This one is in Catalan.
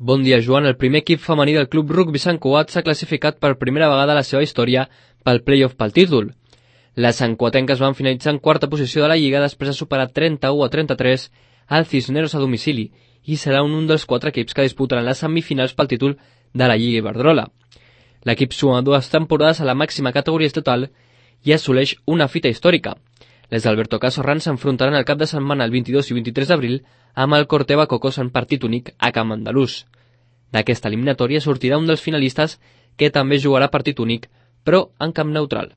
Bon dia, Joan. El primer equip femení del Club Rugby Sant Cugat s'ha classificat per primera vegada a la seva història pel play-off pel títol. Les santcuatenques van finalitzar en quarta posició de la Lliga després de superar 31-33 al Cisneros a domicili i serà un dels 4 equips que disputaran les semifinals pel títol de la Lliga Iberdrola. L'equip suma 2 temporades a la màxima categoria estatal i assoleix una fita històrica. Les d'Alberto Casorran s'enfrontaran el cap de setmana el 22 i 23 d'abril amb el Corteva Cocos en partit únic a Camp Andalús. D'aquesta eliminatòria sortirà un dels finalistes que també jugarà partit únic, però en camp neutral.